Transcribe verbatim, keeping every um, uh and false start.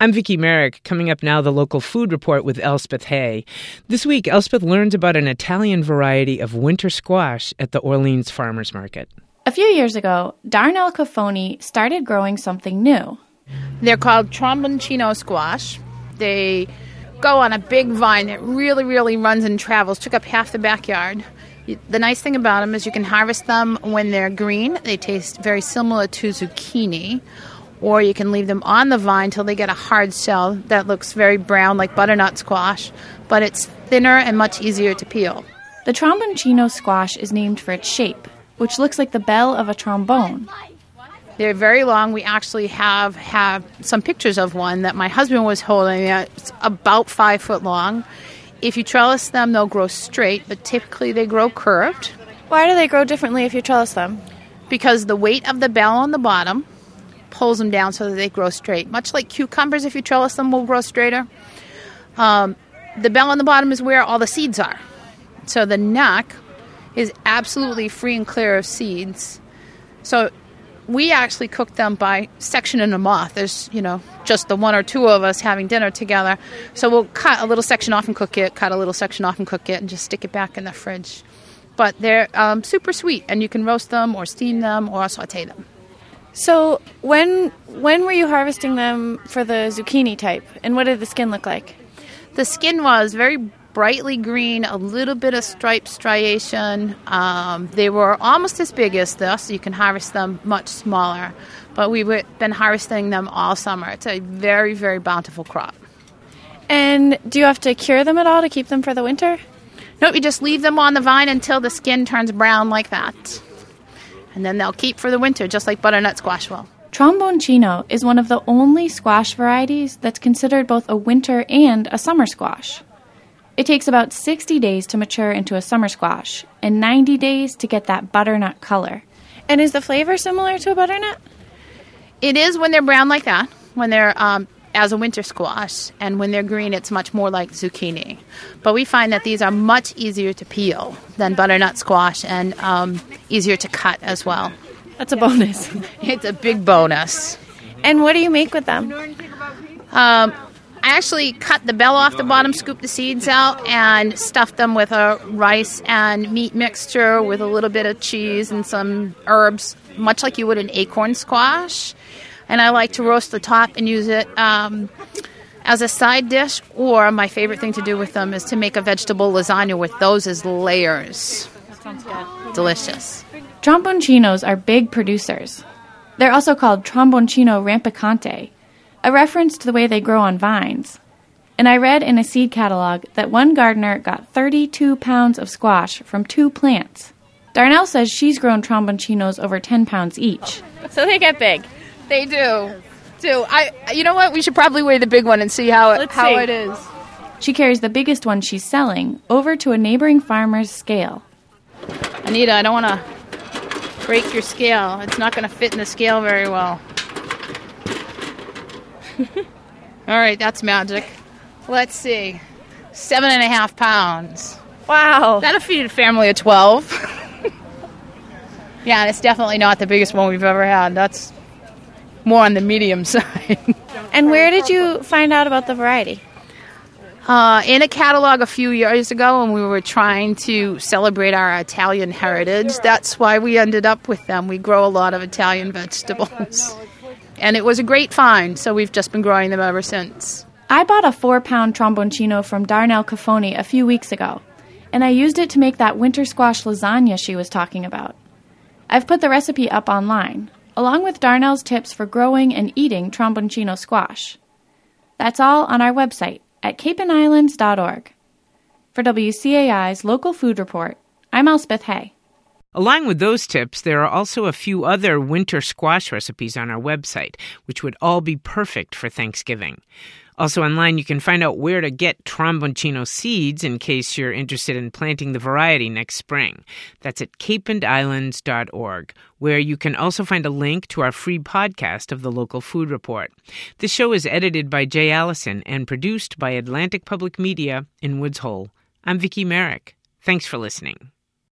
I'm Vicki Merrick. Coming up now, the local food report with Elspeth Hay. This week, Elspeth learns about an Italian variety of winter squash at the Orleans Farmers Market. A few years ago, Darnell Cafoni started growing something new. They're called tromboncino squash. They go on a big vine that really, really runs and travels, took up half the backyard. The nice thing about them is you can harvest them when they're green. They taste very similar to zucchini. Or you can leave them on the vine till they get a hard shell that looks very brown like butternut squash, but it's thinner and much easier to peel. The tromboncino squash is named for its shape, which looks like the bell of a trombone. They're very long. We actually have, have some pictures of one that my husband was holding. It's about five foot long. If you trellis them, they'll grow straight, but typically they grow curved. Why do they grow differently if you trellis them? Because the weight of the bell on the bottom pulls them down so that they grow straight. Much like cucumbers, if you trellis them, will grow straighter. Um, the bell on the bottom is where all the seeds are. So the neck is absolutely free and clear of seeds. So we actually cook them by sectioning them off. There's, you know, just the one or two of us having dinner together. So we'll cut a little section off and cook it, cut a little section off and cook it, and just stick it back in the fridge. But they're um, super sweet, and you can roast them or steam them or saute them. So when when were you harvesting them for the zucchini type, and what did the skin look like? The skin was very brightly green, a little bit of striped striation. Um, they were almost as big as this. You can harvest them much smaller, but we've been harvesting them all summer. It's a very, very bountiful crop. And do you have to cure them at all to keep them for the winter? Nope, you just leave them on the vine until the skin turns brown like that. And then they'll keep for the winter, just like butternut squash will. Tromboncino is one of the only squash varieties that's considered both a winter and a summer squash. It takes about sixty days to mature into a summer squash and ninety days to get that butternut color. And is the flavor similar to a butternut? It is when they're brown like that, when they're um, as a winter squash. And when they're green, it's much more like zucchini. But we find that these are much easier to peel than butternut squash and um, easier to cut as well. That's a bonus. It's a big bonus. And what do you make with them? Um, I actually cut the bell off the bottom, scoop the seeds out, and stuff them with a rice and meat mixture with a little bit of cheese and some herbs, much like you would an acorn squash. And I like to roast the top and use it um, as a side dish, or my favorite thing to do with them is to make a vegetable lasagna with those as layers. That sounds good. Delicious. Tromboncinos are big producers. They're also called Tromboncino rampicante, a reference to the way they grow on vines. And I read in a seed catalog that one gardener got thirty-two pounds of squash from two plants. Darnell says she's grown tromboncinos over ten pounds each. So they get big. They do. Do. I. You know what? We should probably weigh the big one and see how it, Let's how see. it is. She carries the biggest one she's selling over to a neighboring farmer's scale. Anita, I don't want to break your scale. It's not going to fit in the scale very well. All right, that's magic. Let's see. Seven and a half pounds. Wow. That'll feed a family of twelve. Yeah, and it's definitely not the biggest one we've ever had. That's more on the medium side. And where did you find out about the variety? Uh, in a catalog a few years ago when we were trying to celebrate our Italian heritage. That's why we ended up with them. We grow a lot of Italian vegetables. And it was a great find, so we've just been growing them ever since. I bought a four-pound tromboncino from Darnell Cafoni a few weeks ago, and I used it to make that winter squash lasagna she was talking about. I've put the recipe up online, along with Darnell's tips for growing and eating tromboncino squash. That's all on our website at cape and islands dot org. For W C A I's Local Food Report, I'm Elspeth Hay. Along with those tips, there are also a few other winter squash recipes on our website, which would all be perfect for Thanksgiving. Also online, you can find out where to get tromboncino seeds in case you're interested in planting the variety next spring. That's at cape and islands dot org, where you can also find a link to our free podcast of the Local Food Report. This show is edited by Jay Allison and produced by Atlantic Public Media in Woods Hole. I'm Vicki Merrick. Thanks for listening.